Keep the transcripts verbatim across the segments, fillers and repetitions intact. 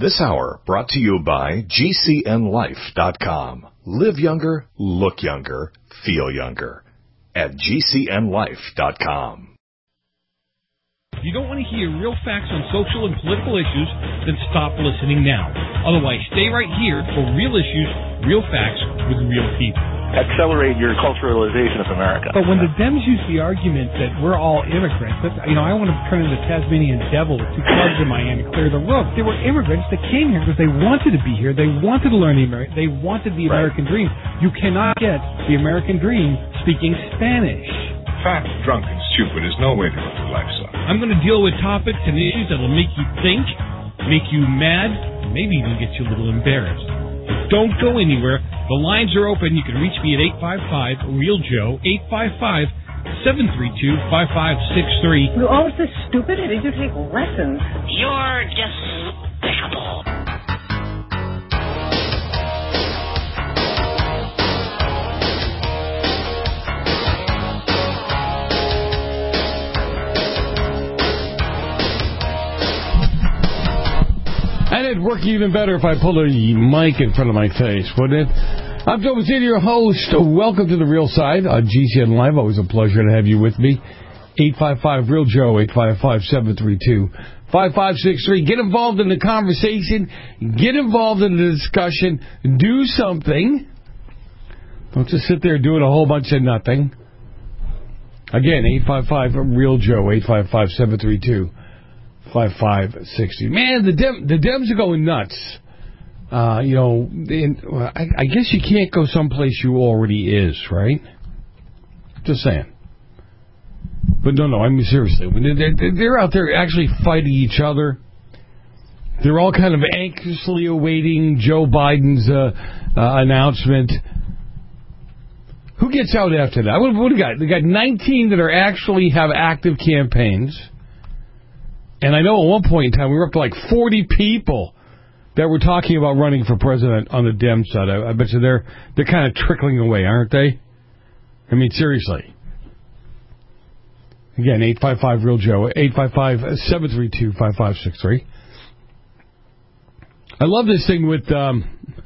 This hour brought to you by G C N life dot com. Live younger, look younger, feel younger. At G C N life dot com. If you don't want to hear real facts on social and political issues, then stop listening now. Otherwise, stay right here for real issues, real facts with real people. Accelerate your culturalization of America. But when the Dems use the argument that we're all immigrants, that's, you know, I want to turn into Tasmanian devil with two clubs in my hand and clear the roof. They were immigrants that came here because they wanted to be here. They wanted to learn the American. They wanted the American right. dream. You cannot get the American dream speaking Spanish. Fat, drunk, and stupid is no way to live life, son. I'm going to deal with topics and issues that will make you think, make you mad, maybe even get you a little embarrassed. But don't go anywhere. The lines are open. You can reach me at eight five five, real Joe, eight five five, seven three two, five five six three. You're always this stupid? Did you take lessons? You're despicable. And it'd work even better if I pulled a mic in front of my face, wouldn't it? I'm Joe Mazzini, your host. Welcome to The Real Side on G C N Live. Always a pleasure to have you with me. eight five five, real Joe, eight five five, seven three two, five five six three. Get involved in the conversation. Get involved in the discussion. Do something. Don't just sit there doing a whole bunch of nothing. Again, eight five five, real Joe, eight five five, seven three two, five five six zero. Man, the Dem- the Dems are going nuts. Uh, you know, in, I, I guess you can't go someplace you already is, right? Just saying. But no, no, I mean seriously. They're, they're out there actually fighting each other. They're all kind of anxiously awaiting Joe Biden's uh, uh, announcement. Who gets out after that? What, what do we got? They got nineteen that are actually have active campaigns. And I know at one point in time we were up to like forty people that were talking about running for president on the Dem side. I, I bet you they're they're kind of trickling away, aren't they? I mean, seriously. Again, eight five five, real Joe, eight five five, seven three two, five five six three. I love this thing with, um,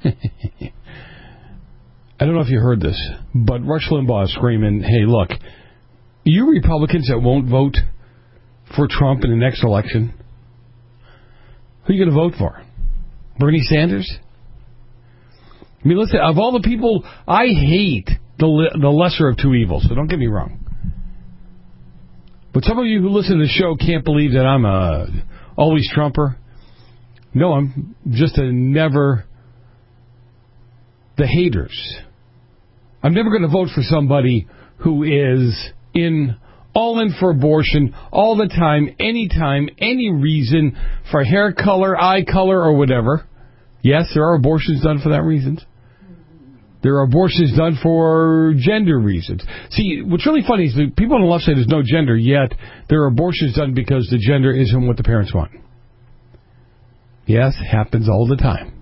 I don't know if you heard this, but Rush Limbaugh is screaming, hey, look, you Republicans that won't vote for Trump in the next election, who are you going to vote for? Bernie Sanders? I mean, listen, of all the people, I hate the the lesser of two evils, so don't get me wrong. But some of you who listen to the show can't believe that I'm a always Trumper. No, I'm just a never the haters. I'm never going to vote for somebody who is in all in for abortion, all the time, anytime, any reason, for hair color, eye color, or whatever. Yes, there are abortions done for that reason. There are abortions done for gender reasons. See, what's really funny is that people on the left say there's no gender, yet there are abortions done because the gender isn't what the parents want. Yes, happens all the time.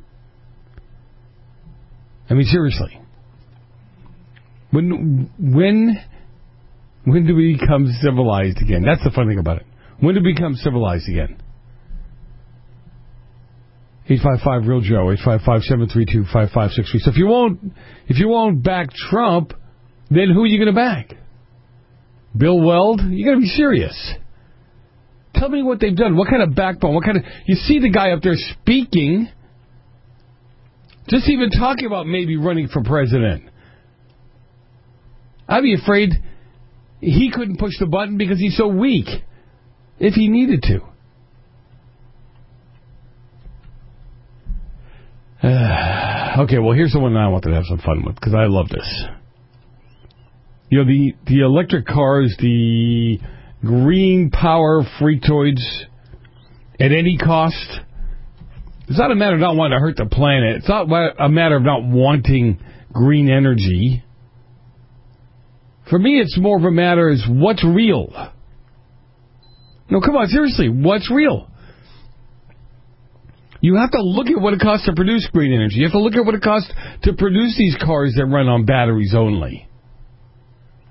I mean, seriously. When, when... When do we become civilized again? That's the fun thing about it. When do we become civilized again? eight five five, real Joe, eight five five, seven three two, five five six three. So if you won't, if you won't back Trump, then who are you going to back? Bill Weld? You got to be serious. Tell me what they've done. What kind of backbone? What kind of? You see the guy up there speaking, just even talking about maybe running for president. I'd be afraid he couldn't push the button because he's so weak if he needed to. Uh, okay, well, here's the one I wanted to have some fun with because I love this. You know, the, the electric cars, the green power freaktoids at any cost. It's not a matter of not wanting to hurt the planet. It's not a matter of not wanting green energy. For me, it's more of a matter of what's real. No, come on, seriously, what's real? You have to look at what it costs to produce green energy. You have to look at what it costs to produce these cars that run on batteries only.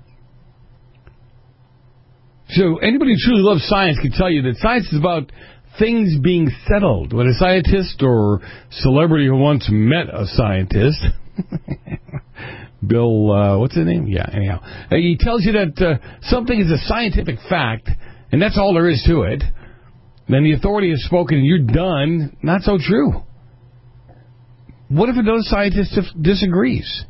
So anybody who truly loves science can tell you that science is about things being settled. When a scientist or celebrity who once met a scientist, Bill, uh, what's his name? Yeah, anyhow. Uh, he tells you that uh, something is a scientific fact, and that's all there is to it. Then the authority has spoken and you're done. Not so true. What if another scientist disagrees?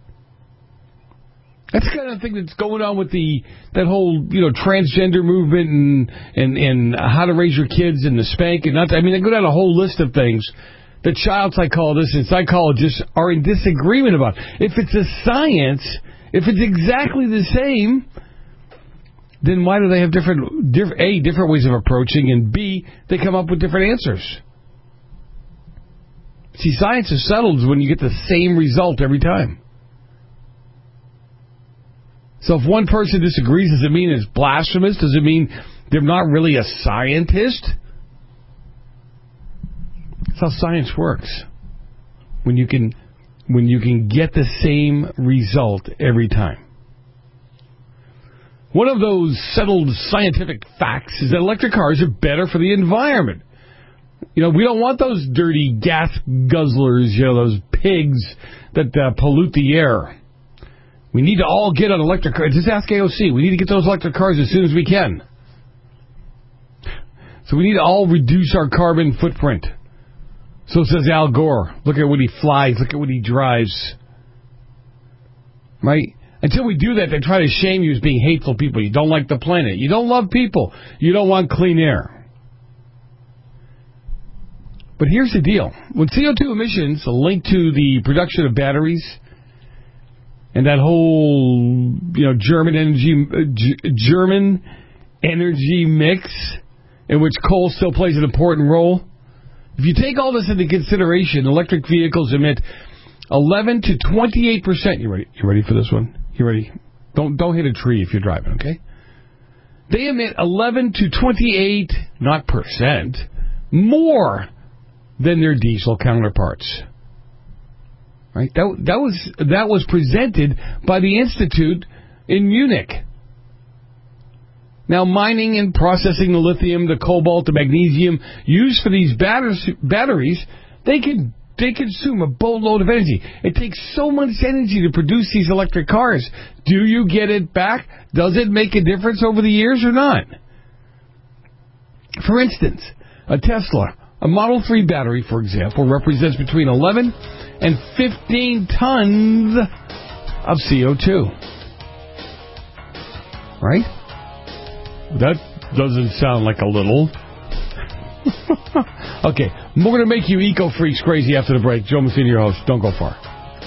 That's the kind of thing that's going on with the that whole, you know, transgender movement and and, and how to raise your kids and the spank and not. I mean, they go down a whole list of things that child psychologists and psychologists are in disagreement about. If it's a science, if it's exactly the same, then why do they have different, diff, A, different ways of approaching, and B, they come up with different answers? See, science is settled when you get the same result every time. So if one person disagrees, does it mean it's blasphemous? Does it mean they're not really a scientist? That's how science works. When you can, when you can get the same result every time. One of those settled scientific facts is that electric cars are better for the environment. You know, we don't want those dirty gas guzzlers, you know, those pigs that uh, pollute the air. We need to all get on electric cars. Just ask A O C. We need to get those electric cars as soon as we can. So we need to all reduce our carbon footprint. So says Al Gore. Look at what he flies. Look at what he drives. Right? Until we do that, they try to shame you as being hateful people. You don't like the planet. You don't love people. You don't want clean air. But here's the deal. When C O two emissions are linked to the production of batteries and that whole, you know, German energy, uh, G- German energy mix in which coal still plays an important role, if you take all this into consideration, electric vehicles emit eleven to twenty-eight percent. You ready? You ready for this one? You ready? Don't don't hit a tree if you're driving, okay? They emit eleven to twenty-eight, not percent, more than their diesel counterparts. Right? That that was that was presented by the Institute in Munich. Now, mining and processing the lithium, the cobalt, the magnesium used for these batters, batteries, they can they consume a boatload of energy. It takes so much energy to produce these electric cars. Do you get it back? Does it make a difference over the years or not? For instance, a Tesla, a Model three battery, for example, represents between eleven and fifteen tons of C O two. Right? That doesn't sound like a little. Okay, we're going to make you eco-freaks crazy after the break. Joe Messina, your host. Don't go far.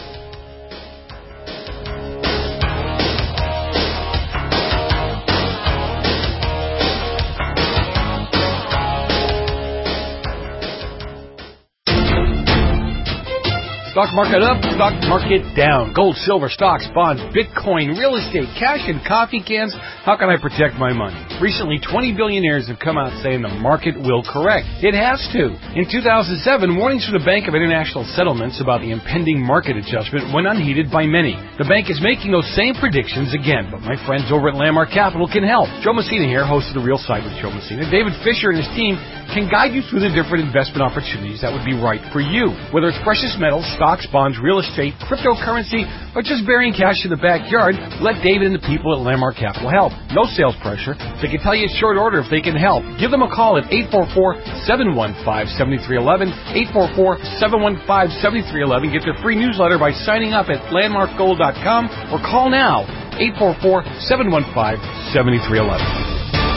Stock market up, stock market down. Gold, silver, stocks, bonds, Bitcoin, real estate, cash, and coffee cans. How can I protect my money? Recently, twenty billionaires have come out saying the market will correct. It has to. In two thousand seven, warnings from the Bank of International Settlements about the impending market adjustment went unheeded by many. The bank is making those same predictions again, but my friends over at Landmark Capital can help. Joe Messina here, host of The Real Side with Joe Messina. David Fisher and his team can guide you through the different investment opportunities that would be right for you. Whether it's precious metals, stocks, bonds, real estate, cryptocurrency, or just burying cash in the backyard, let David and the people at Landmark Capital help. No sales pressure. They can tell you in short order if they can help. Give them a call at eight four four, seven one five, seven three one one, eight four four, seven one five, seven three one one. Get their free newsletter by signing up at landmark gold dot com or call now, eight four four, seven one five, seven three one one.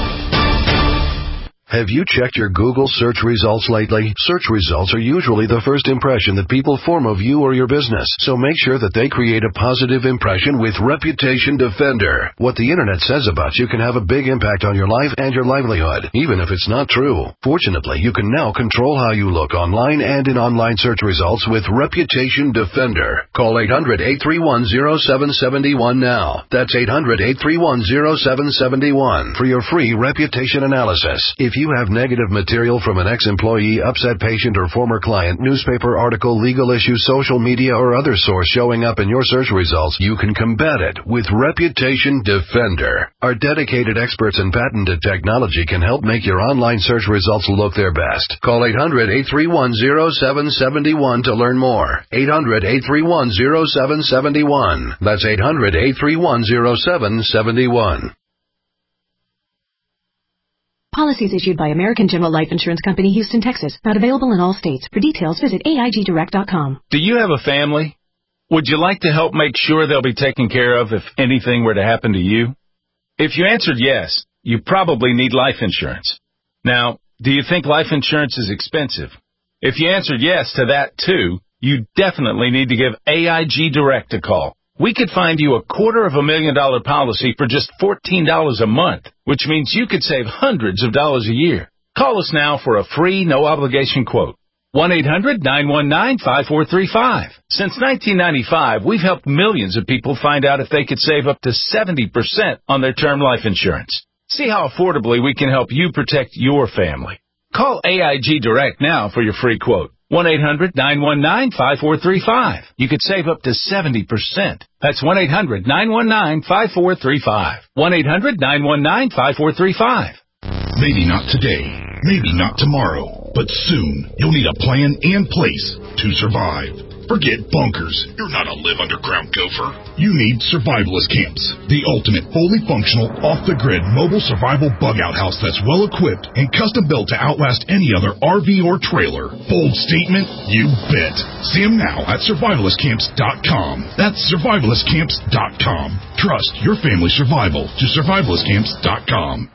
Have you checked your Google search results lately? Search results are usually the first impression that people form of you or your business, so make sure that they create a positive impression with Reputation Defender. What the internet says about you can have a big impact on your life and your livelihood, even if it's not true. Fortunately, you can now control how you look online and in online search results with Reputation Defender. Call eight hundred, eight three one, zero seven seven one now. That's eight hundred, eight three one, zero seven seven one for your free reputation analysis. If you have negative material from an ex-employee, upset patient, or former client, newspaper article, legal issue, social media, or other source showing up in your search results, you can combat it with Reputation Defender. Our dedicated experts in patented technology can help make your online search results look their best. Call eight hundred, eight three one, zero seven seven one to learn more. eight hundred, eight three one, zero seven seven one. That's eight hundred, eight three one, zero seven seven one. Policies issued by American General Life Insurance Company, Houston, Texas. Not available in all states. For details, visit A I G direct dot com. Do you have a family? Would you like to help make sure they'll be taken care of if anything were to happen to you? If you answered yes, you probably need life insurance. Now, do you think life insurance is expensive? If you answered yes to that too, you definitely need to give A I G Direct a call. We could find you a quarter of a million dollar policy for just fourteen dollars a month, which means you could save hundreds of dollars a year. Call us now for a free, no-obligation quote. one eight hundred, nine one nine, five four three five. Since nineteen ninety-five, we've helped millions of people find out if they could save up to seventy percent on their term life insurance. See how affordably we can help you protect your family. Call A I G Direct now for your free quote. one eight hundred, nine one nine, five four three five. You could save up to seventy percent. That's one eight hundred, nine one nine, five four three five. one eight hundred, nine one nine, five four three five. Maybe not today, maybe not tomorrow, but soon you'll need a plan and place to survive. Forget bunkers. You're not a live underground gopher. You need Survivalist Camps, the ultimate fully functional, off-the-grid mobile survival bug-out house that's well-equipped and custom-built to outlast any other R V or trailer. Bold statement? You bet. See them now at survivalist camps dot com. That's survivalist camps dot com. Trust your family's survival to survivalist camps dot com.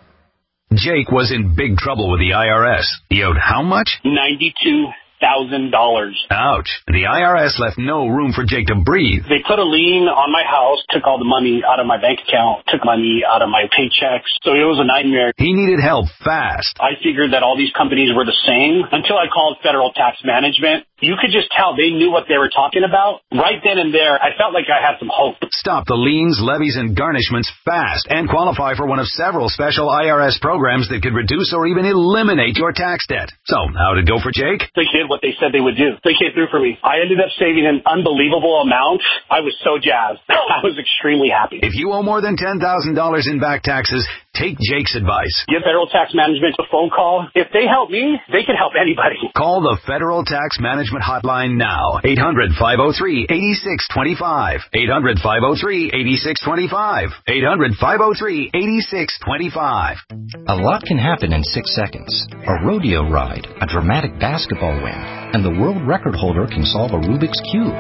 Jake was in big trouble with the I R S. He owed how much? ninety-two thousand dollars. Ouch. The I R S left no room for Jake to breathe. They put a lien on my house, took all the money out of my bank account, took money out of my paychecks. So it was a nightmare. He needed help fast. I figured that all these companies were the same until I called Federal Tax Management. You could just tell they knew what they were talking about. Right then and there, I felt like I had some hope. Stop the liens, levies, and garnishments fast and qualify for one of several special I R S programs that could reduce or even eliminate your tax debt. So, how'd it go for Jake? They did what they said they would do. They came through for me. I ended up saving an unbelievable amount. I was so jazzed. I was extremely happy. If you owe more than ten thousand dollars in back taxes, take Jake's advice. Give Federal Tax Management a phone call. If they help me, they can help anybody. Call the Federal Tax Management Hotline now. eight hundred, five oh three, eight six two five. eight hundred, five oh three, eight six two five. eight hundred, five oh three, eight six two five. A lot can happen in six seconds. A rodeo ride, a dramatic basketball win, and the world record holder can solve a Rubik's Cube.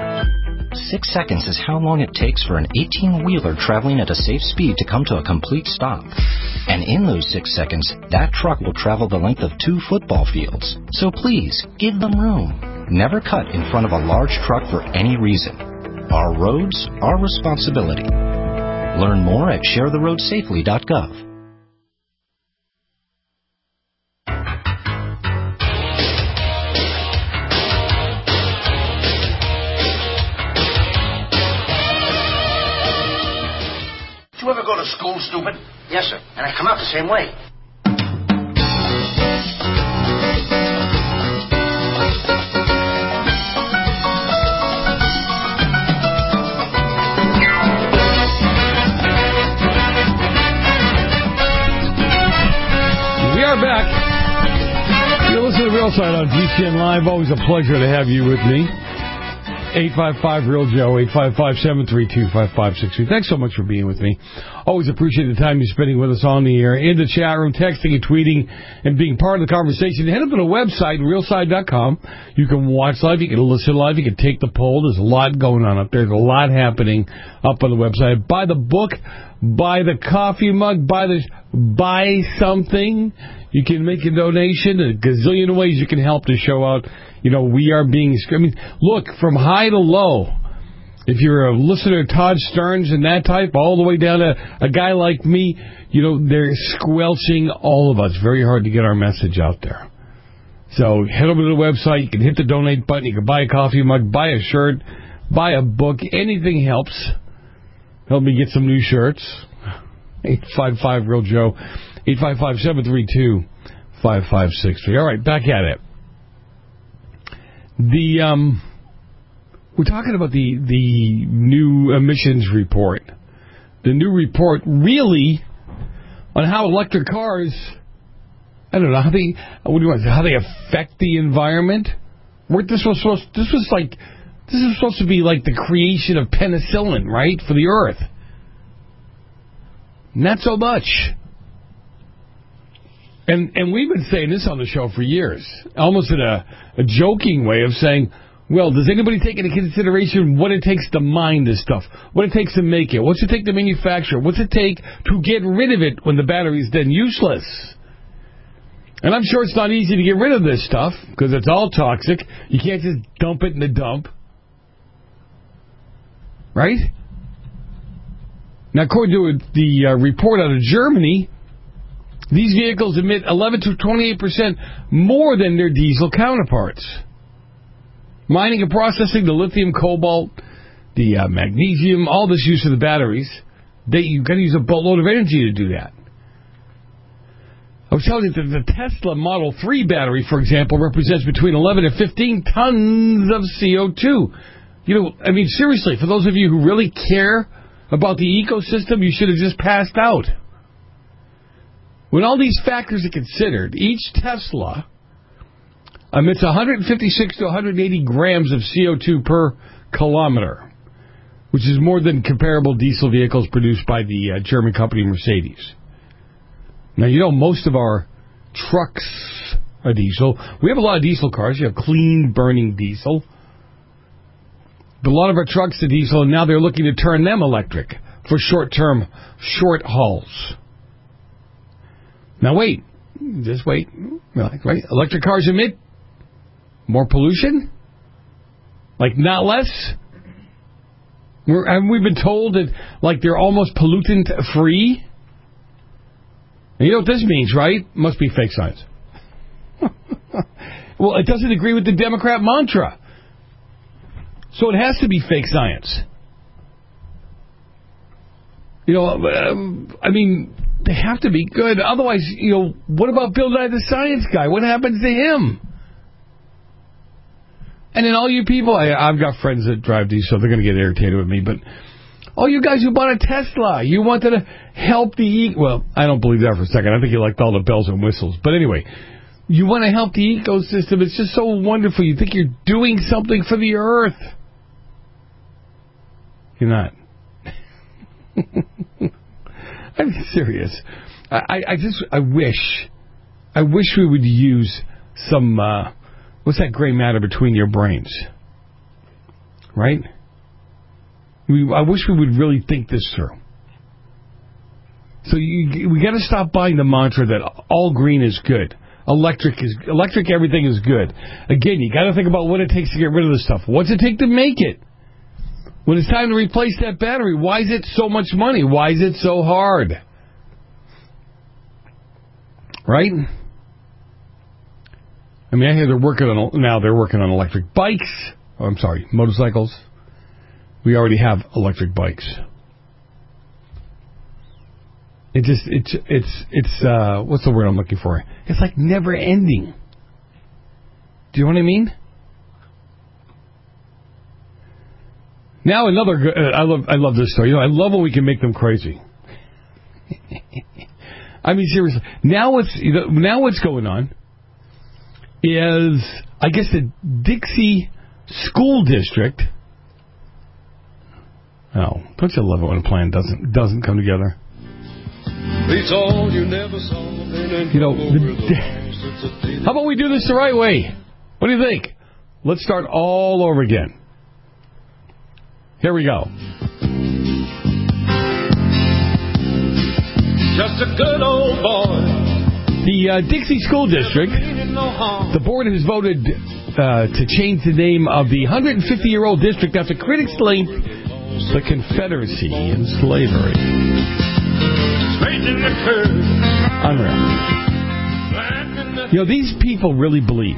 Six seconds is how long it takes for an eighteen-wheeler traveling at a safe speed to come to a complete stop. And in those six seconds, that truck will travel the length of two football fields. So please, give them room. Never cut in front of a large truck for any reason. Our roads, our responsibility. Learn more at share the road safely dot gov. Did you ever go to school, stupid? Yes, sir. And I come out the same way. We are back. You listen to The Real Side on G C N Live. Always a pleasure to have you with me. eight five five, real Joe, eight five five, seven three two, five five six two. Thanks so much for being with me. Always appreciate the time you're spending with us on the air, in the chat room, texting and tweeting, and being part of the conversation. Head up to the website, real side dot com. You can watch live, you can listen live, you can take the poll. There's a lot going on up there. There's a lot happening up on the website. Buy the book, buy the coffee mug, buy the buy something. You can make a donation. A gazillion ways you can help the show out. You know, we are being... I mean, look, from high to low, if you're a listener to Todd Stearns and that type, all the way down to a guy like me, you know, they're squelching all of us. Very hard to get our message out there. So head over to the website. You can hit the donate button. You can buy a coffee mug, buy a shirt, buy a book. Anything helps. Help me get some new shirts. eight five five, real Joe. eight five five, seven three two, five five six three. All right, back at it. The um, we're talking about the the new emissions report. The new report really on how electric cars, I don't know how they what do you want, how they affect the environment. Weren't this was supposed this was like this is supposed to be like the creation of penicillin, right, for the earth. Not so much. And and we've been saying this on the show for years, almost in a, a joking way of saying, well, does anybody take into consideration what it takes to mine this stuff? What it takes to make it? What's it take to manufacture? What's it take to get rid of it when the battery's then useless? And I'm sure it's not easy to get rid of this stuff because it's all toxic. You can't just dump it in the dump. Right? Now, according to the uh, report out of Germany, these vehicles emit eleven to twenty-eight percent more than their diesel counterparts. Mining and processing the lithium, cobalt, the uh, magnesium, all this use of the batteries, they, you've got to use a boatload of energy to do that. I was telling you that the Tesla Model three battery, for example, represents between eleven and fifteen tons of C O two. You know, I mean, seriously, for those of you who really care about the ecosystem, you should have just passed out. When all these factors are considered, each Tesla emits one hundred fifty-six to one hundred eighty grams of C O two per kilometer, which is more than comparable diesel vehicles produced by the uh, German company Mercedes. Now, you know, most of our trucks are diesel. We have a lot of diesel cars. You have clean burning diesel. But a lot of our trucks are diesel, and now they're looking to turn them electric for short-term, short hauls. Now, wait. Just wait. Right? Electric cars emit more pollution? Like, not less? We're, haven't we been told that, like, they're almost pollutant-free? And you know what this means, right? Must be fake science. Well, it doesn't agree with the Democrat mantra. So it has to be fake science. You know, um, I mean, they have to be good. Otherwise, you know, what about Bill Nye the Science Guy? What happens to him? And then all you people, I, I've got friends that drive these, so they're going to get irritated with me, but all you guys who bought a Tesla, you wanted to help the... E- well, I don't believe that for a second. I think you liked all the bells and whistles. But anyway, you want to help the ecosystem. It's just so wonderful. You think you're doing something for the earth. You're not. I'm serious. I, I just, I wish, I wish we would use some, uh, what's that gray matter between your brains? Right? We, I wish we would really think this through. So you, we got to stop buying the mantra that all green is good. Electric is, electric everything is good. Again, you got to think about what it takes to get rid of this stuff. What's it take to make it? When it's time to replace that battery, why is it so much money? Why is it so hard? Right? I mean, I hear they're working on, now they're working on electric bikes. Oh, I'm sorry, motorcycles. We already have electric bikes. It just, it's, it's, it's, uh, what's the word I'm looking for? It's like never ending. Do you know what I mean? Now another, uh, I love, I love this story. You know, I love when we can make them crazy. I mean, seriously. Now what's, you know, now what's going on is, I guess the Dixie School District. Oh, don't you love it when a plan doesn't doesn't come together? You know, the, how about we do this the right way? What do you think? Let's start all over again. Here we go. Just a good old boy. The uh, Dixie School District, the board has voted uh, to change the name of the one hundred fifty-year-old district after critics linked the Confederacy and slavery. Unreal. You know, these people really believe.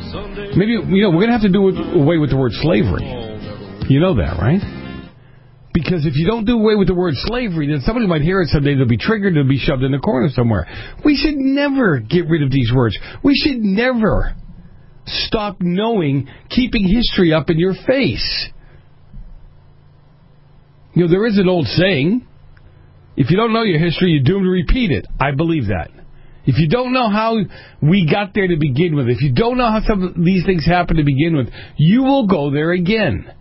Maybe, you know, we're going to have to do away with the word slavery. You know that, right? Because if you don't do away with the word slavery, then somebody might hear it someday, they'll be triggered, they'll be shoved in a corner somewhere. We should never get rid of these words. We should never stop knowing, keeping history up in your face. You know, there is an old saying, if you don't know your history, you're doomed to repeat it. I believe that. If you don't know how we got there to begin with, if you don't know how some of these things happened to begin with, you will go there again.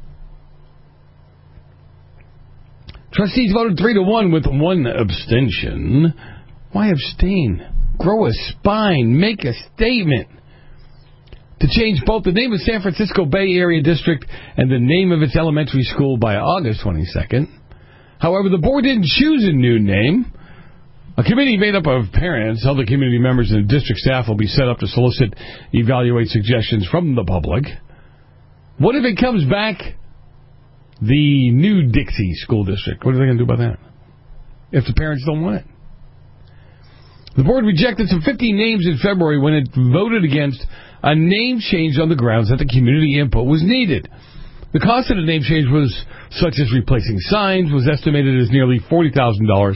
Trustees voted three to one with one abstention. Why abstain? Grow a spine. Make a statement. To change both the name of San Francisco Bay Area District and the name of its elementary school by August twenty-second. However, the board didn't choose a new name. A committee made up of parents, other community members, and district staff will be set up to solicit, evaluate suggestions from the public. What if it comes back the new Dixie School District? What are they going to do about that? If the parents don't want it. The board rejected some fifteen names in February when it voted against a name change on the grounds that the community input was needed. The cost of the name change was, such as replacing signs, was estimated as nearly forty thousand dollars.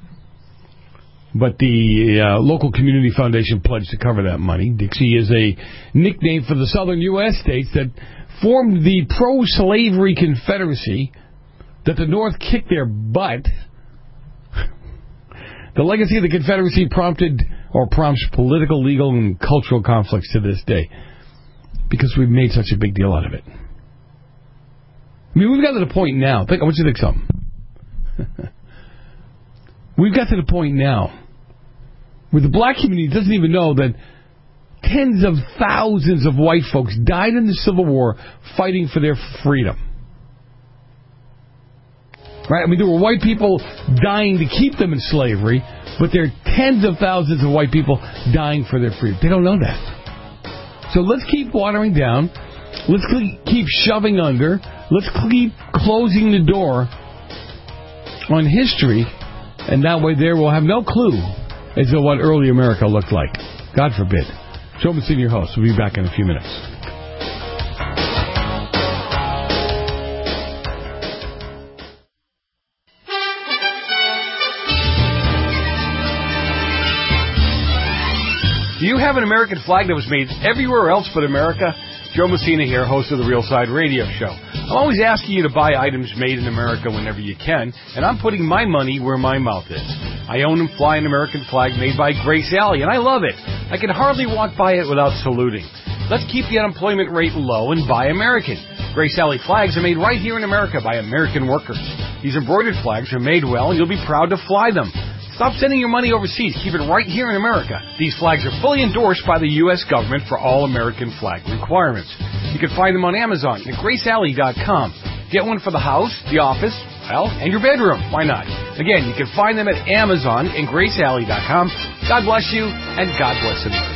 But the uh, local community foundation pledged to cover that money. Dixie is a nickname for the southern U S states that formed the pro-slavery Confederacy that the North kicked their butt. The legacy of the Confederacy prompted or prompts political, legal, and cultural conflicts to this day because we've made such a big deal out of it. I mean, we've got to the point now. Think, I want you to think something. We've got to the point now where the black community doesn't even know that tens of thousands of white folks died in the Civil War fighting for their freedom. Right? I mean, there were white people dying to keep them in slavery, but there are tens of thousands of white people dying for their freedom. They don't know that. So let's keep watering down. Let's keep shoving under. Let's keep closing the door on history, and that way there will have no clue as to what early America looked like. God forbid. Joe Mancini, your host. We'll be back in a few minutes. Do you have an American flag that was made everywhere else but America? Joe Messina here, host of the Real Side Radio Show. I'm always asking you to buy items made in America whenever you can, and I'm putting my money where my mouth is. I own and fly an American flag made by Grace Alley, and I love it. I can hardly walk by it without saluting. Let's keep the unemployment rate low and buy American. Grace Alley flags are made right here in America by American workers. These embroidered flags are made well, and you'll be proud to fly them. Stop sending your money overseas. Keep it right here in America. These flags are fully endorsed by the U S government for all American flag requirements. You can find them on Amazon at grace alley dot com. Get one for the house, the office, well, and your bedroom. Why not? Again, you can find them at Amazon and grace alley dot com. God bless you, and God bless America.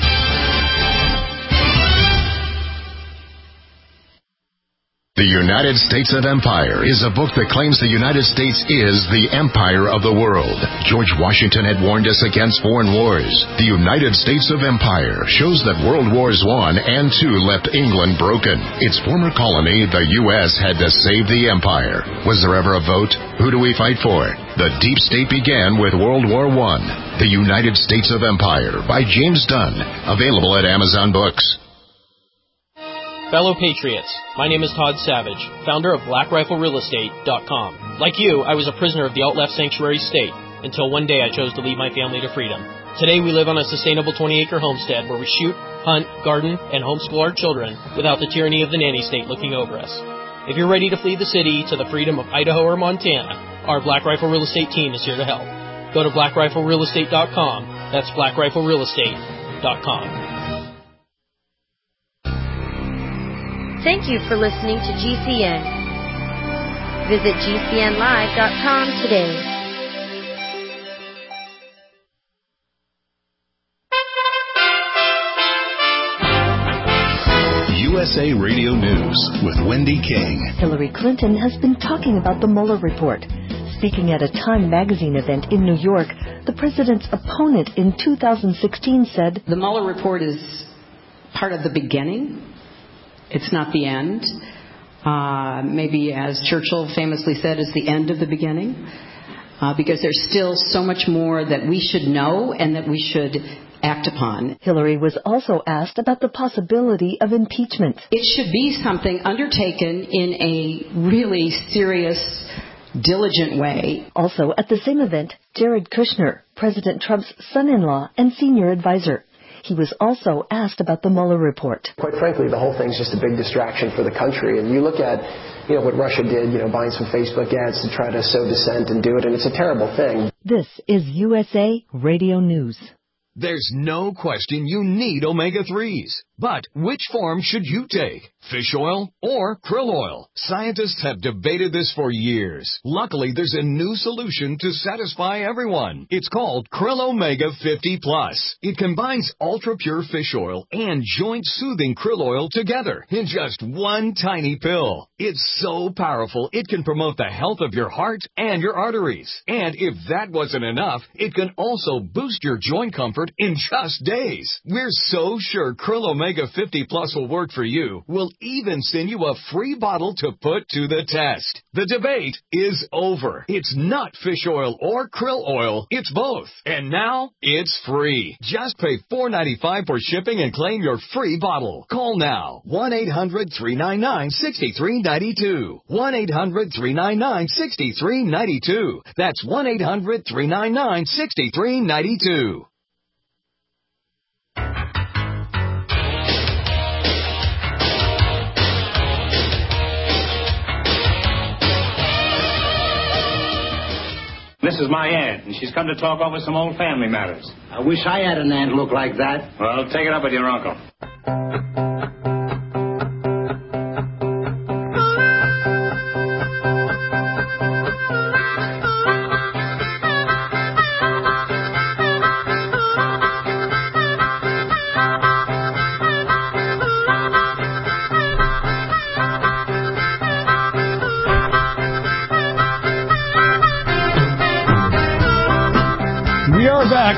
The United States of Empire is a book that claims the United States is the empire of the world. George Washington had warned us against foreign wars. The United States of Empire shows that World Wars One and Two left England broken. Its former colony, the U S, had to save the empire. Was there ever a vote? Who do we fight for? The deep state began with World War One. The United States of Empire by James Dunn. Available at Amazon Books. Fellow Patriots, my name is Todd Savage, founder of black rifle real estate dot com. Like you, I was a prisoner of the alt-left sanctuary state until one day I chose to lead my family to freedom. Today we live on a sustainable twenty-acre homestead where we shoot, hunt, garden, and homeschool our children without the tyranny of the nanny state looking over us. If you're ready to flee the city to the freedom of Idaho or Montana, our Black Rifle Real Estate team is here to help. Go to black rifle real estate dot com. That's black rifle real estate dot com. Thank you for listening to G C N. Visit G C N live dot com today. U S A Radio News with Wendy King. Hillary Clinton has been talking about the Mueller report. Speaking at a Time magazine event in New York, the president's opponent in two thousand sixteen said, "The Mueller report is part of the beginning. It's not the end. Uh, maybe, as Churchill famously said, is the end of the beginning. Uh, because there's still so much more that we should know and that we should act upon. Hillary was also asked about the possibility of impeachment. It should be something undertaken in a really serious, diligent way. Also at the same event, Jared Kushner, President Trump's son-in-law and senior advisor. He was also asked about the Mueller report. Quite frankly, the whole thing's just a big distraction for the country. And you look at, you know, what Russia did, you know, buying some Facebook ads to try to sow dissent and do it, and it's a terrible thing. This is U S A Radio News. There's no question you need omega threes. But which form should you take? Fish oil or krill oil? Scientists have debated this for years. Luckily, there's a new solution to satisfy everyone. It's called Krill Omega fifty plus. It combines ultra-pure fish oil and joint-soothing krill oil together in just one tiny pill. It's so powerful, it can promote the health of your heart and your arteries. And if that wasn't enough, it can also boost your joint comfort in just days. We're so sure Krill Omega fifty plus will work for you. We'll even send you a free bottle to put to the test. The debate is over. It's not fish oil or krill oil. It's both. And now it's free. Just pay four dollars and ninety-five cents for shipping and claim your free bottle. Call now. one eight hundred three nine nine six three nine two. one eight hundred three nine nine six three nine two. That's one eight hundred three nine nine six three nine two. This is my aunt, and she's come to talk over some old family matters. I wish I had an aunt look like that. Well, take it up with your uncle. We are back.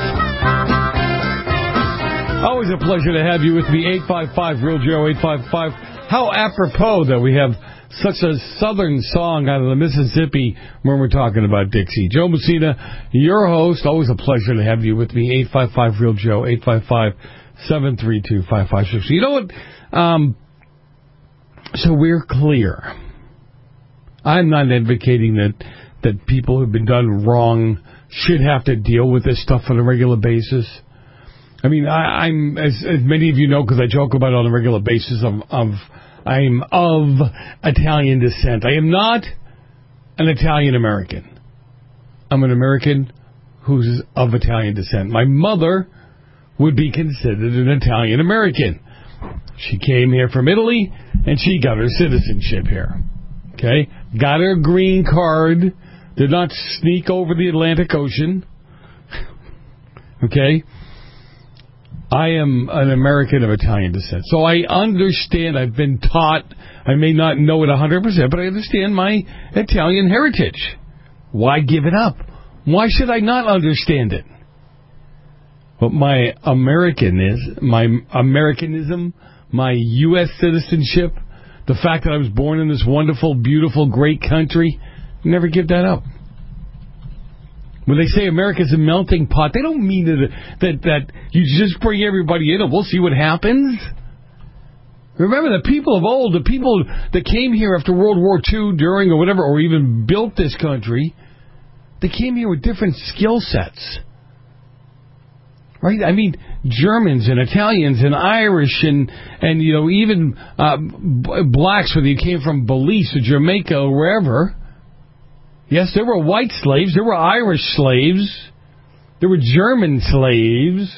Always a pleasure to have you with me. eight five five Real Joe, eight five five. How apropos that we have such a southern song out of the Mississippi when we're talking about Dixie. Joe Messina, your host. Always a pleasure to have you with me. eight five five Real Joe, eight five five seven three two five five six. You know what? Um, so we're clear. I'm not advocating that, that people who've been done wrong should have to deal with this stuff on a regular basis. I mean, I, I'm, as, as many of you know, because I joke about it on a regular basis, of, of I'm of Italian descent. I am not an Italian American. I'm an American who's of Italian descent. My mother would be considered an Italian American. She came here from Italy, and she got her citizenship here. Okay? Got her green card. Did not sneak over the Atlantic Ocean. Okay? I am an American of Italian descent. So I understand, I've been taught, I may not know it one hundred percent, but I understand my Italian heritage. Why give it up? Why should I not understand it? But my American is, my Americanism, my U S citizenship, the fact that I was born in this wonderful, beautiful, great country, never give that up. When they say America's a melting pot, they don't mean that that, that you just bring everybody in and we'll see what happens. Remember, the people of old, the people that came here after World War Two, during or whatever, or even built this country, they came here with different skill sets. Right? I mean, Germans and Italians and Irish and, and you know, even uh, blacks, whether you came from Belize or Jamaica or wherever. Yes, there were white slaves. There were Irish slaves. There were German slaves.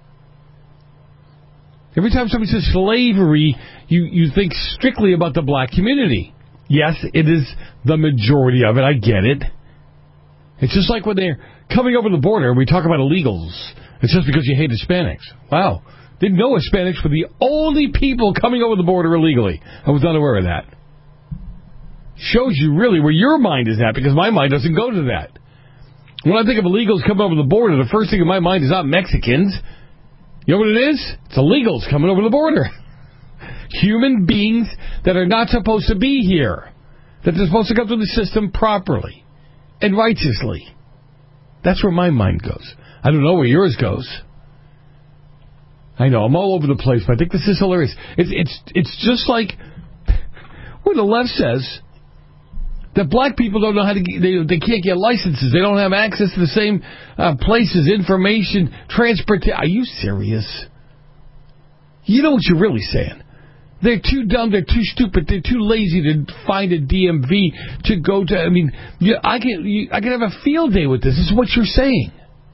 Every time somebody says slavery, you, you think strictly about the black community. Yes, it is the majority of it. I get it. It's just like when they're coming over the border and we talk about illegals. It's just because you hate Hispanics. Wow. Didn't know Hispanics were the only people coming over the border illegally. I was not aware of that. Shows you really where your mind is at, because my mind doesn't go to that. When I think of illegals coming over the border, the first thing in my mind is not Mexicans. You know what it is? It's illegals coming over the border. Human beings that are not supposed to be here. That they're supposed to go through the system properly and righteously. That's where my mind goes. I don't know where yours goes. I know, I'm all over the place, but I think this is hilarious. It's it's it's just like when the left says that black people don't know how to get, they, they can't get licenses. They don't have access to the same uh, places, information, transportation. Are you serious? You know what you're really saying. They're too dumb, they're too stupid, they're too lazy to find a D M V to go to. I mean, you, I can you, I can have a field day with this. This is what you're saying.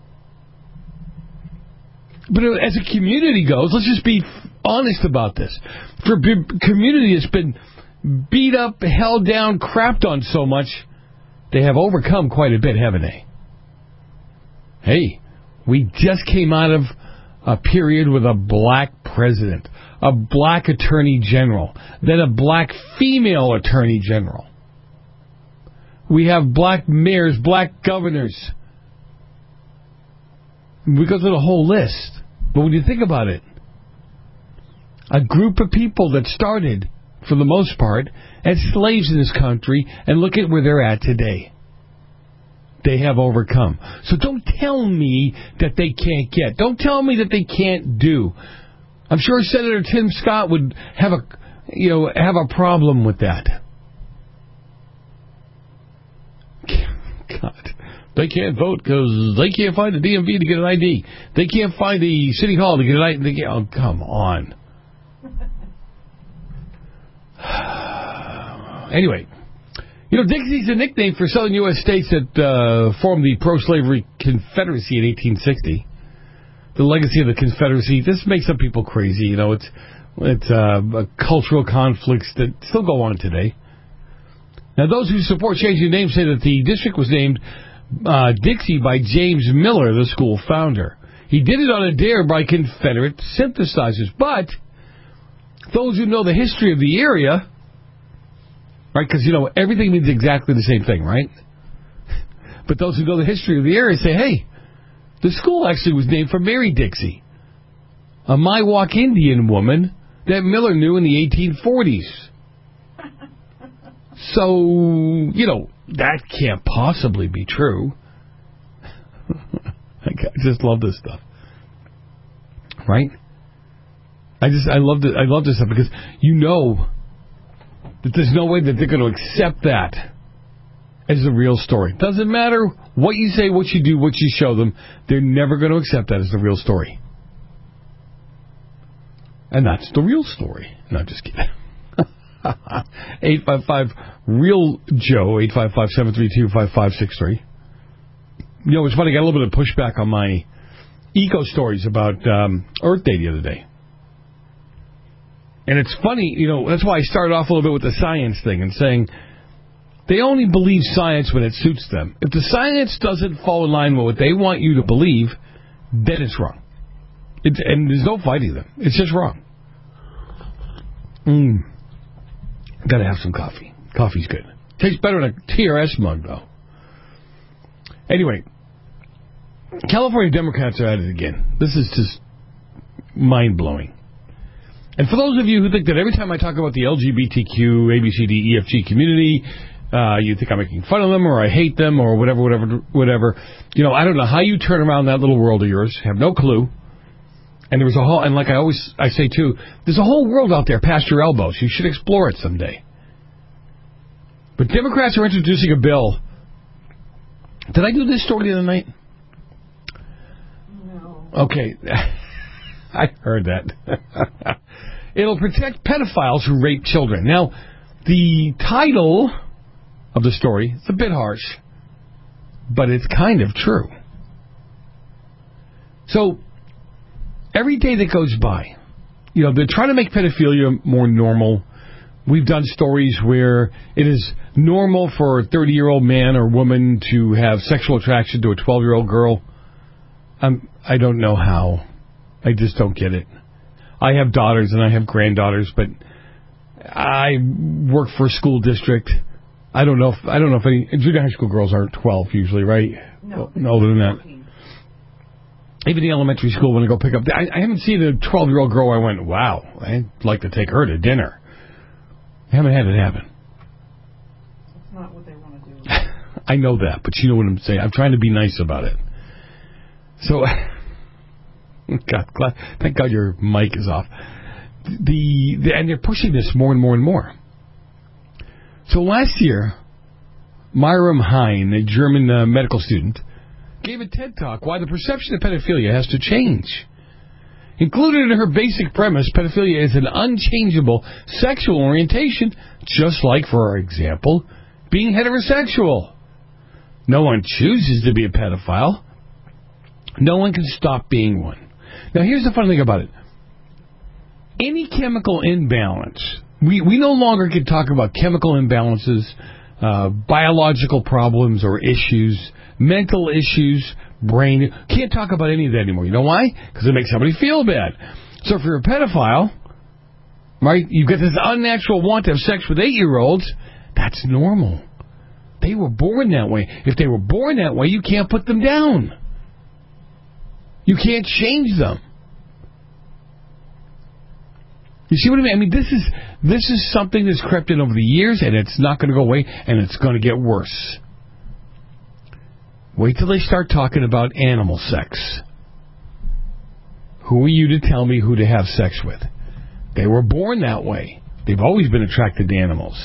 But as a community goes, let's just be honest about this. For a community that's been beat up, held down, crapped on so much, they have overcome quite a bit, haven't they? Hey, we just came out of a period with a black president, a black attorney general, then a black female attorney general. We have black mayors, black governors. We go through the whole list. But when you think about it, a group of people that started, for the most part, as slaves in this country, and look at where they're at today. They have overcome. So don't tell me that they can't get. Don't tell me that they can't do. I'm sure Senator Tim Scott would have a, you know, have a problem with that. God. They can't vote because they can't find the D M V to get an I D. They can't find the city hall to get an I D. They can't, oh, come on. Anyway, you know, Dixie's a nickname for southern U S states that uh, formed the pro-slavery Confederacy in eighteen sixty. The legacy of the Confederacy, this makes some people crazy. You know, it's it's uh, cultural conflicts that still go on today. Now, those who support changing the name say that the district was named Uh, Dixie by James Miller, the school founder. He did it on a dare by Confederate synthesizers. But those who know the history of the area, right, because, you know, everything means exactly the same thing, right? But those who know the history of the area say, hey, the school actually was named for Mary Dixie, a Miwok Indian woman that Miller knew in the eighteen forties. So, you know, that can't possibly be true. I just love this stuff. Right? I just, I love this, I love this stuff because you know that there's no way that they're going to accept that as the real story. Doesn't matter what you say, what you do, what you show them, they're never going to accept that as the real story. And that's the real story. No, I'm just kidding. eight five five real Joe, eight five five, seven three two, five five six three. You know, it's funny, I got a little bit of pushback on my eco stories about um, Earth Day the other day. And it's funny, you know, that's why I started off a little bit with the science thing and saying they only believe science when it suits them. If the science doesn't fall in line with what they want you to believe, then it's wrong. It's, and there's no fighting them. It's just wrong. Mmm. Gotta have some coffee. Coffee's good. Tastes better than a T R S mug, though. Anyway, California Democrats are at it again. This is just mind-blowing. And for those of you who think that every time I talk about the L G B T Q, A B C D E F G community, uh, you think I'm making fun of them or I hate them or whatever, whatever, whatever. You know, I don't know how you turn around that little world of yours. Have no clue. And there was a whole, and like I always, I say too, there's a whole world out there past your elbows. You should explore it someday. But Democrats are introducing a bill. Did I do this story the other night? No. Okay. I heard that. It'll protect pedophiles who rape children. Now, the title of the story is a bit harsh, but it's kind of true. So, every day that goes by, you know, they're trying to make pedophilia more normal. We've done stories where it is normal for a thirty-year-old man or woman to have sexual attraction to a twelve-year-old girl. Um, I don't know how. I just don't get it. I have daughters and I have granddaughters, but I work for a school district. I don't know if I don't know if any junior high school girls aren't twelve usually, right? No, no older than that. even the elementary school, when I go pick up, I, I haven't seen a twelve-year-old girl I went, wow, I'd like to take her to dinner. I haven't had it happen. That's not what they want to do. I know that, but you know what I'm saying. I'm trying to be nice about it. So, God, glad, thank God your mic is off. The, the and they're pushing this more and more and more. So last year, Myram Hein, a German uh, medical student, gave a TED Talk why the perception of pedophilia has to change. Included in her basic premise, pedophilia is an unchangeable sexual orientation, just like, for example, being heterosexual. No one chooses to be a pedophile. No one can stop being one. Now, here's the funny thing about it. Any chemical imbalance, we, we no longer can talk about chemical imbalances, uh, biological problems or issues, mental issues, brain. Can't talk about any of that anymore. You know why? Because it makes somebody feel bad. So if you're a pedophile, right, you've got this unnatural want to have sex with eight-year-olds, that's normal. They were born that way. If they were born that way, you can't put them down. You can't change them. You see what I mean? I mean, this is this is something that's crept in over the years, and it's not going to go away, and it's going to get worse. Wait till they start talking about animal sex. Who are you to tell me who to have sex with? They were born that way. They've always been attracted to animals.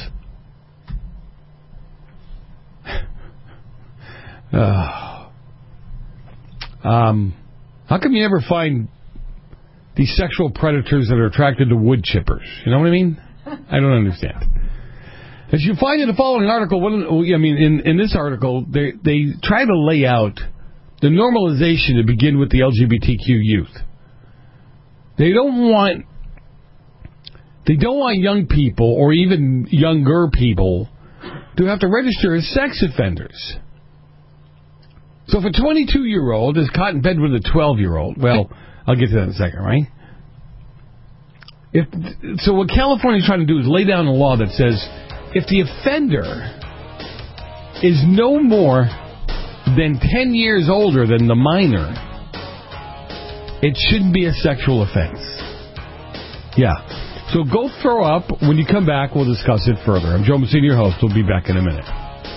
uh, um, how come you never find these sexual predators that are attracted to wood chippers? You know what I mean? I don't understand. As you find in the following article, what, I mean, in, in this article, they they try to lay out the normalization to begin with the L G B T Q youth. They don't want they don't want young people or even younger people to have to register as sex offenders. So if a twenty-two-year-old is caught in bed with a twelve-year-old, well, I'll get to that in a second, right? If so, what California's trying to do is lay down a law that says if the offender is no more than ten years older than the minor, it shouldn't be a sexual offense. Yeah. So go throw up. When you come back, we'll discuss it further. I'm Joe Messina, your host. We'll be back in a minute.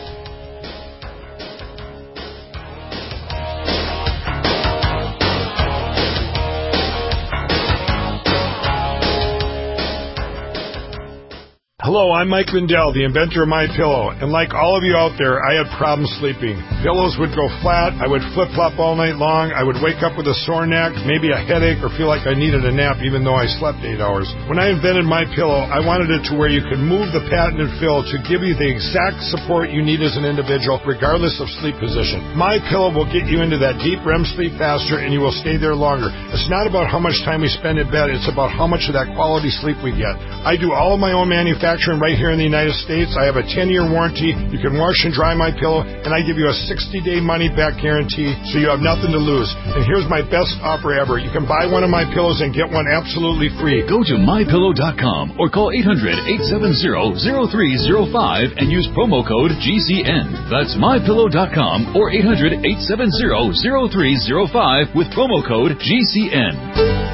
Hello, I'm Mike Lindell, the inventor of MyPillow, and like all of you out there, I had problems sleeping. Pillows would go flat, I would flip-flop all night long, I would wake up with a sore neck, maybe a headache, or feel like I needed a nap even though I slept eight hours. When I invented MyPillow, I wanted it to where you could move the patented fill to give you the exact support you need as an individual, regardless of sleep position. MyPillow will get you into that deep R E M sleep faster, and you will stay there longer. It's not about how much time we spend in bed, it's about how much of that quality sleep we get. I do all of my own manufacturing right here in the United States. I have a ten-year warranty. You can wash and dry my pillow, and I give you a sixty-day money-back guarantee, so you have nothing to lose. And here's my best offer ever. You can buy one of my pillows and get one absolutely free. Go to my pillow dot com or call eight hundred, eight seven zero, zero three zero five and use promo code G C N. That's my pillow dot com or eight hundred, eight seven zero, zero three zero five with promo code G C N.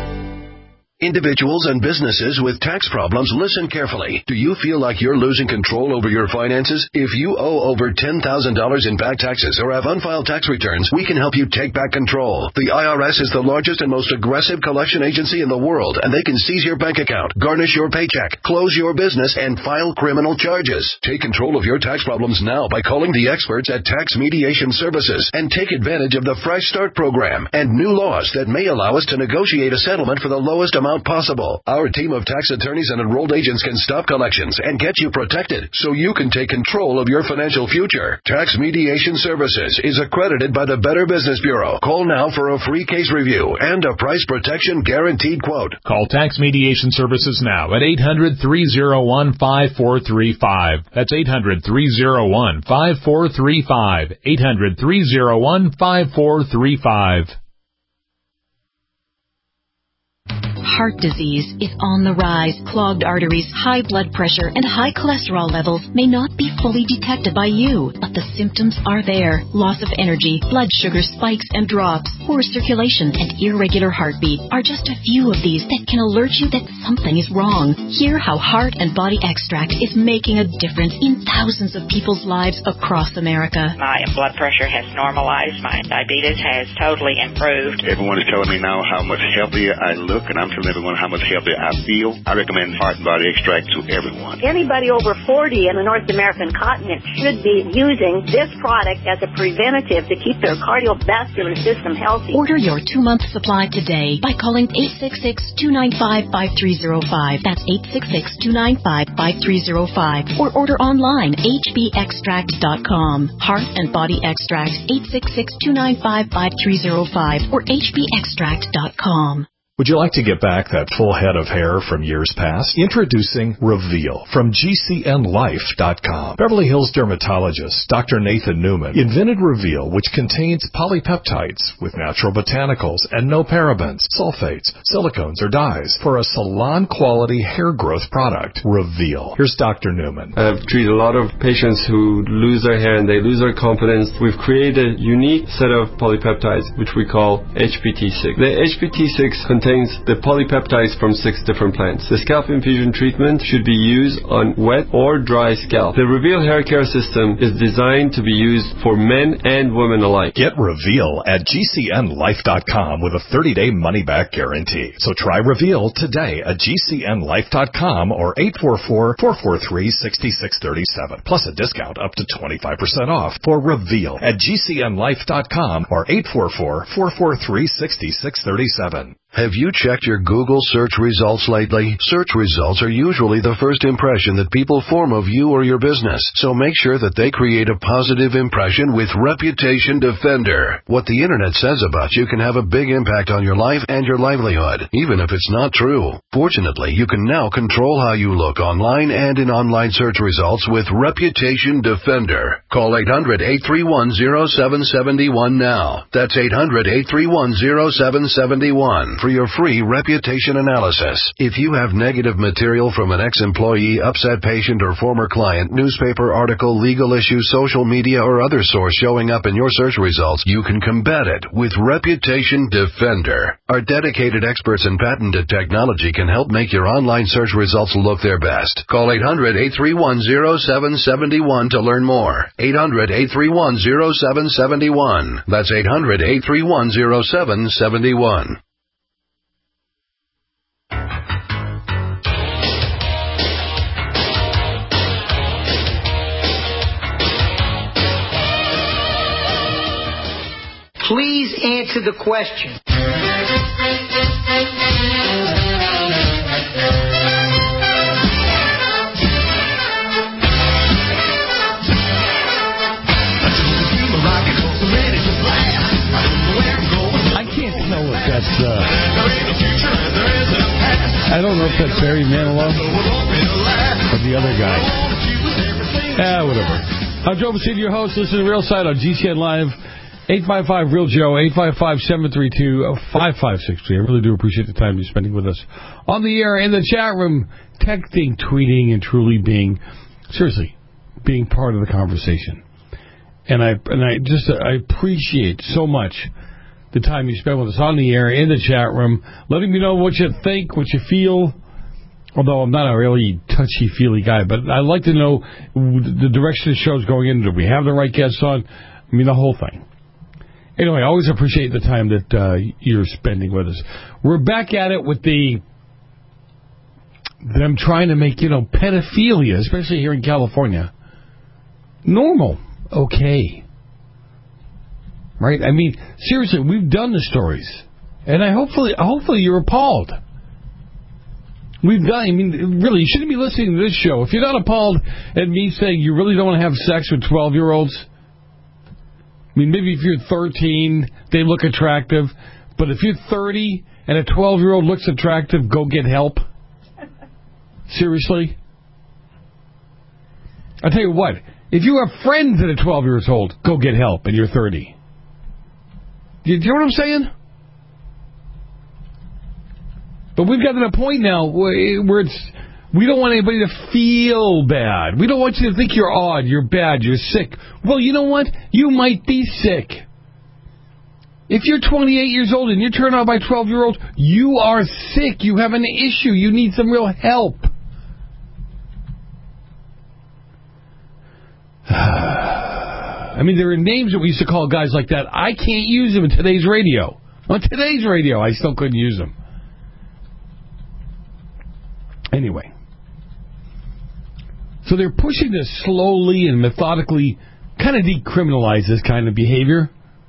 Individuals and businesses with tax problems, listen carefully. Do you feel like you're losing control over your finances? If you owe over ten thousand dollars in back taxes or have unfiled tax returns, we can help you take back control. The I R S is the largest and most aggressive collection agency in the world, and they can seize your bank account, garnish your paycheck, close your business, and file criminal charges. Take control of your tax problems now by calling the experts at Tax Mediation Services and take advantage of the Fresh Start program and new laws that may allow us to negotiate a settlement for the lowest amount possible. Our team of tax attorneys and enrolled agents can stop collections and get you protected so you can take control of your financial future. Tax Mediation Services is accredited by the Better Business Bureau. Call now for a free case review and a price protection guaranteed quote. Call Tax Mediation Services now at eight hundred, three oh one, five four three five. That's eight hundred, three oh one, five four three five. eight hundred, three oh one, five four three five. heart disease is on the rise. Clogged arteries, high blood pressure, and high cholesterol levels may not be fully detected by you, but the symptoms are there. Loss of energy, blood sugar spikes and drops, poor circulation, and irregular heartbeat are just a few of these that can alert you that something is wrong. Hear how Heart and Body Extract is making a difference in thousands of people's lives across America. My blood pressure has normalized. My diabetes has totally improved. Everyone is telling me now how much healthier I look, and I'm telling everyone how much healthier I feel. I recommend Heart and Body Extract to everyone. Anybody over forty in the North American continent should be using this product as a preventative to keep their cardiovascular system healthy. Order your two-month supply today by calling eight six six, two nine five, five three zero five. That's eight six six, two nine five, five three zero five. Or order online, h b extract dot com. Heart and Body Extract, eight six six, two nine five, five three zero five or h b extract dot com. Would you like to get back that full head of hair from years past? Introducing Reveal from G C N life dot com. Beverly Hills dermatologist Doctor Nathan Newman invented Reveal, which contains polypeptides with natural botanicals and no parabens, sulfates, silicones, or dyes for a salon-quality hair growth product. Reveal. Here's Doctor Newman. I've treated a lot of patients who lose their hair and they lose their confidence. We've created a unique set of polypeptides, which we call H P T six. The H P T six contains contains the polypeptides from six different plants. The scalp infusion treatment should be used on wet or dry scalp. The Reveal hair care system is designed to be used for men and women alike. Get Reveal at G C N life dot com with a thirty-day money-back guarantee. So try Reveal today at G C N life dot com or eight four four, four four three, six six three seven. Plus a discount up to twenty-five percent off for Reveal at G C N life dot com or eight four four, four four three, six six three seven. Have you checked your Google search results lately? Search results are usually the first impression that people form of you or your business, so make sure that they create a positive impression with Reputation Defender. What the internet says about you can have a big impact on your life and your livelihood, even if it's not true. Fortunately, you can now control how you look online and in online search results with Reputation Defender. Call eight hundred, eight three one, zero seven seven one now. That's eight hundred, eight three one, zero seven seven one. For your free reputation analysis. If you have negative material from an ex-employee, upset patient, or former client, newspaper article, legal issue, social media, or other source showing up in your search results, you can combat it with Reputation Defender. Our dedicated experts in patented technology can help make your online search results look their best. Call eight hundred, eight three one, zero seven seven one to learn more. eight hundred, eight three one, zero seven seven one. That's eight hundred, eight three one, zero seven seven one. Please answer the question. I can't tell if that's, uh... I don't know if that's Barry Manilow or the other guy. Ah, whatever. I'm Joe Basile, your host. Listen to Real Side on G C N Live. eight five five, real Joe, eight five five, seven three two, five five six three. I really do appreciate the time you're spending with us on the air, in the chat room, texting, tweeting, and truly being, seriously, being part of the conversation. And I and I just I appreciate so much the time you spend with us on the air, in the chat room, letting me know what you think, what you feel. Although I'm not a really touchy-feely guy, but I like to know the direction the show's going in. Do we have the right guests on? I mean, the whole thing. Anyway, I always appreciate the time that uh, you're spending with us. We're back at it with the them trying to make, you know, pedophilia, especially here in California, normal, okay. Right? I mean, seriously, we've done the stories, and I hopefully, hopefully you're appalled. We've done. I mean, really, you shouldn't be listening to this show if you're not appalled at me saying you really don't want to have sex with twelve-year-olds. I mean, maybe if you're thirteen, they look attractive. But if you're thirty and a twelve-year-old looks attractive, go get help. Seriously? I'll tell you what. If you have friends that are twelve years old, go get help and you're thirty. Do you know what I'm saying? But we've gotten to a point now where, where it's we don't want anybody to feel bad. We don't want you to think you're odd, you're bad, you're sick. Well, you know what? You might be sick. If you're twenty-eight years old and you're turned on by a twelve-year-old, you are sick. You have an issue. You need some real help. I mean, there are names that we used to call guys like that. I can't use them in today's radio. On today's radio, I still couldn't use them. Anyway. So they're pushing to slowly and methodically kind of decriminalize this kind of behavior.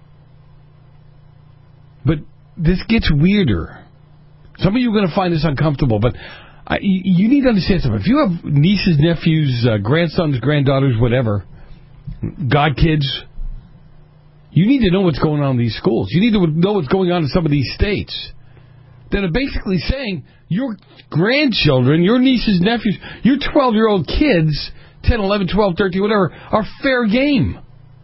But this gets weirder. Some of you are going to find this uncomfortable, but I, you need to understand something. If you have nieces, nephews, uh, grandsons, granddaughters, whatever, godkids, you need to know what's going on in these schools. You need to know what's going on in some of these states that are basically saying your grandchildren, your nieces, nephews, your twelve-year-old kids, ten, eleven, twelve, thirteen, whatever, are fair game.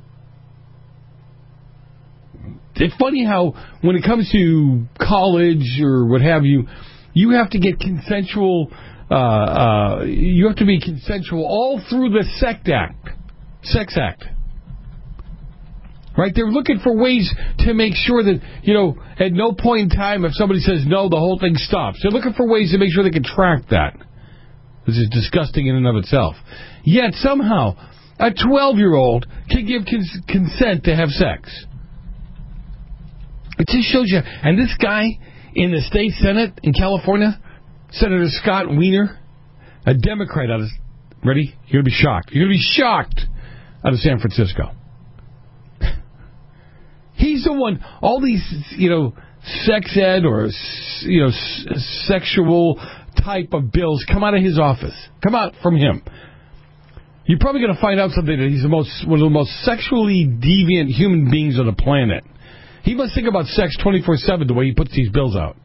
It's funny how when it comes to college or what have you, you have to get consensual, uh, uh, you have to be consensual all through the Sex Act. Sex Act. Right? They're looking for ways to make sure that, you know, at no point in time if somebody says no, the whole thing stops. They're looking for ways to make sure they can track that. This is disgusting in and of itself. Yet somehow a twelve-year-old can give cons- consent to have sex. It just shows you. And this guy in the state Senate in California, Senator Scott Wiener, a Democrat out of, ready? You're going to be shocked. You're going to be shocked out of San Francisco. He's the one, all these, you know, sex ed or, you know, s- sexual type of bills come out of his office. Come out from him. You're probably going to find out something that he's the most, one of the most sexually deviant human beings on the planet. He must think about sex twenty-four seven the way he puts these bills out.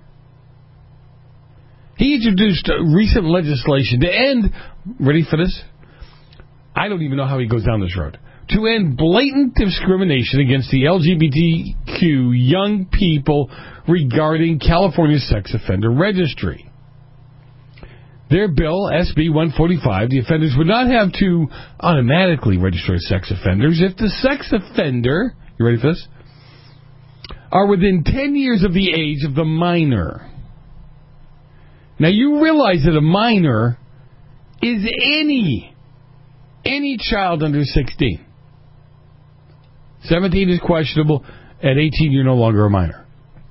He introduced recent legislation to end, ready for this? I don't even know how he goes down this road. To end blatant discrimination against the L G B T Q young people regarding California's sex offender registry. Their bill, S B one forty-five, the offenders would not have to automatically register as sex offenders if the sex offender, you ready for this, are within ten years of the age of the minor. Now you realize that a minor is any, any child under sixteen. seventeen is questionable. At eighteen, you're no longer a minor.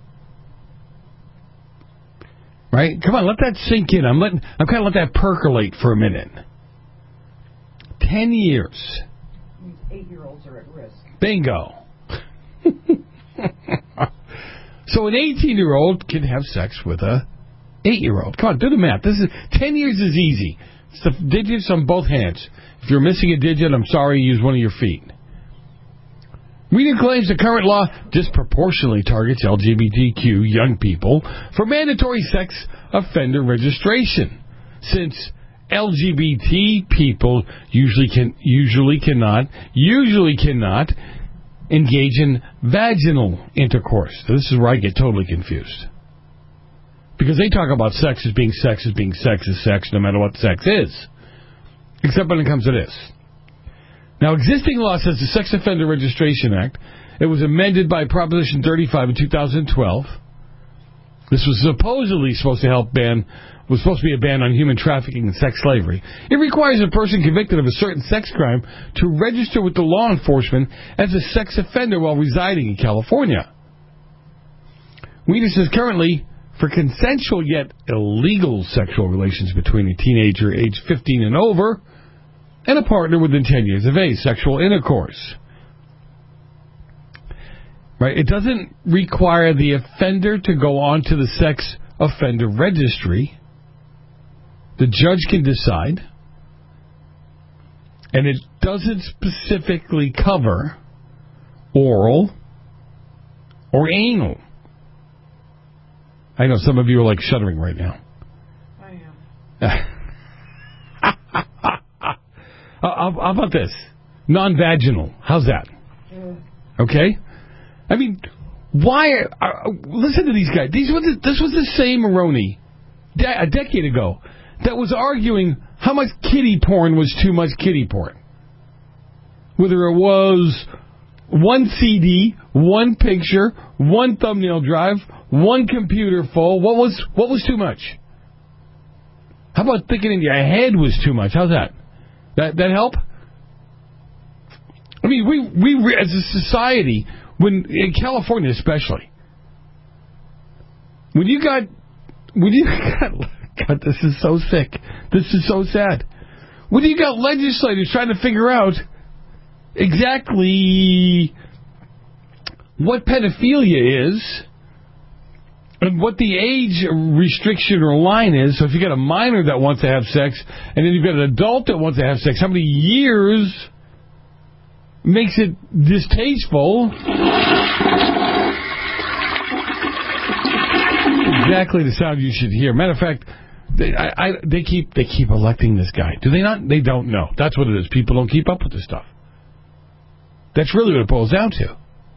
Right? Come on, let that sink in. I'm letting. I'm kind of let that percolate for a minute. Ten years. Eight-year-olds are at risk. Bingo. So an eighteen-year-old can have sex with a eight-year-old. Come on, do the math. This is ten years is easy. It's the digits on both hands. If you're missing a digit, I'm sorry, use one of your feet. Wiener claims the current law disproportionately targets L G B T Q young people for mandatory sex offender registration, since L G B T people usually can usually cannot usually cannot engage in vaginal intercourse. So this is where I get totally confused. Because they talk about sex as being sex as being sex as sex, no matter what sex is. Except when it comes to this. Now, existing law says the Sex Offender Registration Act, it was amended by Proposition thirty-five in two thousand twelve. This was supposedly supposed to help ban, was supposed to be a ban on human trafficking and sex slavery. It requires a person convicted of a certain sex crime to register with the law enforcement as a sex offender while residing in California. Wiener says currently, for consensual yet illegal sexual relations between a teenager aged fifteen and over and a partner within ten years of age, sexual intercourse. Right? It doesn't require the offender to go on to the sex offender registry. The judge can decide. And it doesn't specifically cover oral or anal. I know some of you are like shuddering right now. I am. How, how about this? Non-vaginal. How's that? Yeah. Okay? I mean, Why? Are, listen to these guys. These were the, this was the same Maroney de- a decade ago that was arguing how much kiddie porn was too much kiddie porn. Whether it was one C D, one picture, one thumbnail drive, one computer full, what was what was too much? How about thinking in your head was too much? How's that? That that help? I mean, we we as a society, when in California especially, when you got when you got God, this is so sick. This is so sad. When you got legislators trying to figure out exactly what pedophilia is and what the age restriction or line is. So if you got a minor that wants to have sex and then you've got an adult that wants to have sex, how many years makes it distasteful? Exactly the sound you should hear. Matter of fact, they, I, I, they keep they keep electing this guy. Do they not? They don't know. That's what it is. People don't keep up with this stuff. That's really what it boils down to.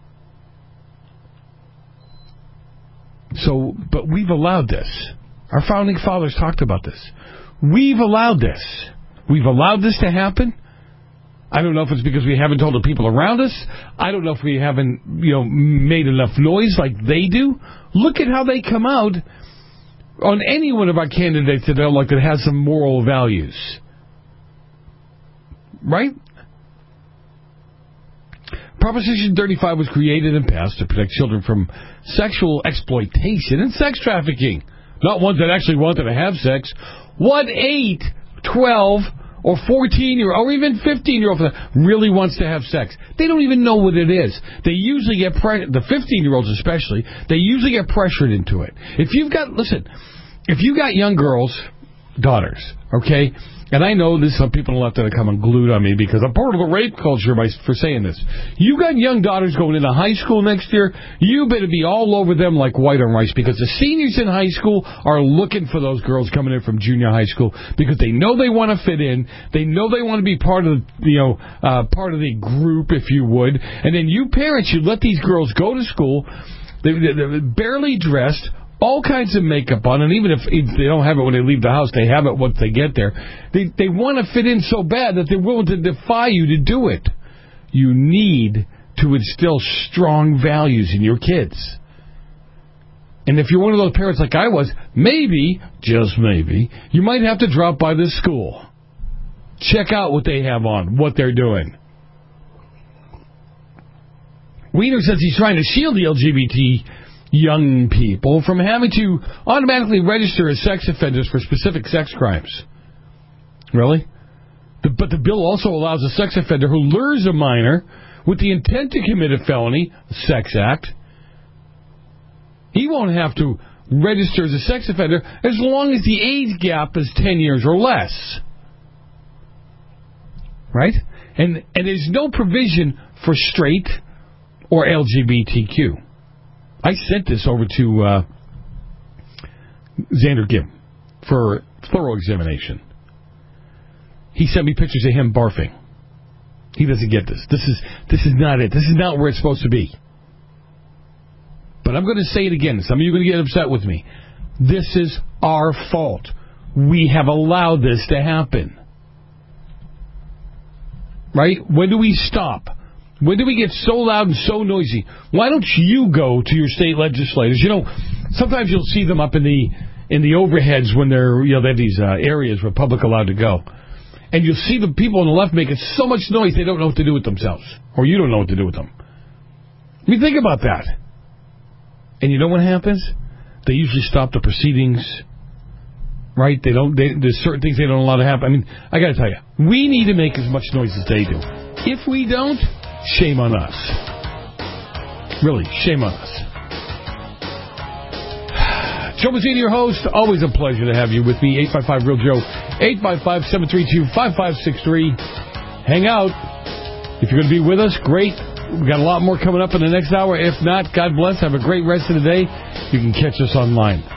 So, but we've allowed this. Our founding fathers talked about this. We've allowed this. We've allowed this to happen. I don't know if it's because we haven't told the people around us. I don't know if we haven't, you know, made enough noise like they do. Look at how they come out on any one of our candidates that they're like that has some moral values. Right? Proposition thirty-five was created and passed to protect children from sexual exploitation and sex trafficking. Not ones that actually wanted to have sex. What eight, twelve, or fourteen-year-old, or even fifteen-year-old really wants to have sex? They don't even know what it is. They usually get, pre- the fifteen-year-olds especially, they usually get pressured into it. If you've got, listen, if you got young girls, daughters, okay, and I know there's some people on the left that are coming glued on me because I'm part of the rape culture by, for saying this. You got young daughters going into high school next year, you better be all over them like white on rice because the seniors in high school are looking for those girls coming in from junior high school because they know they want to fit in, they know they want to be part of the, you know, uh, part of the group, if you would, and then you parents, you let these girls go to school, they, they're barely dressed, all kinds of makeup on, and even if, if they don't have it when they leave the house, they have it once they get there. They they want to fit in so bad that they're willing to defy you to do it. You need to instill strong values in your kids. And if you're one of those parents like I was, maybe, just maybe, you might have to drop by this school. Check out what they have on, what they're doing. Wiener says he's trying to shield the L G B T young people from having to automatically register as sex offenders for specific sex crimes. Really? The, but the bill also allows a sex offender who lures a minor with the intent to commit a felony, a sex act. He won't have to register as a sex offender as long as the age gap is ten years or less. Right? And, and there's no provision for straight or L G B T Q. I sent this over to uh, Xander Gibb for thorough examination. He sent me pictures of him barfing. He doesn't get this. This is this is not it. This is not where it's supposed to be. But I'm going to say it again. Some of you are going to get upset with me. This is our fault. We have allowed this to happen. Right? When do we stop? When do we get so loud and so noisy? Why don't you go to your state legislators? You know, sometimes you'll see them up in the in the overheads when they're, you know, they have these uh, areas where public allowed to go. And you'll see the people on the left making so much noise they don't know what to do with themselves. Or you don't know what to do with them. I mean, think about that. And you know what happens? They usually stop the proceedings. Right? They don't. They, there's certain things they don't allow to happen. I mean, I got to tell you, we need to make as much noise as they do. If we don't, shame on us. Really, shame on us. Joe Mazzini, your host. Always a pleasure to have you with me. eight five five real Joe. eight five five, seven three two, five five six three. Hang out. If you're going to be with us, great. We've got a lot more coming up in the next hour. If not, God bless. Have a great rest of the day. You can catch us online.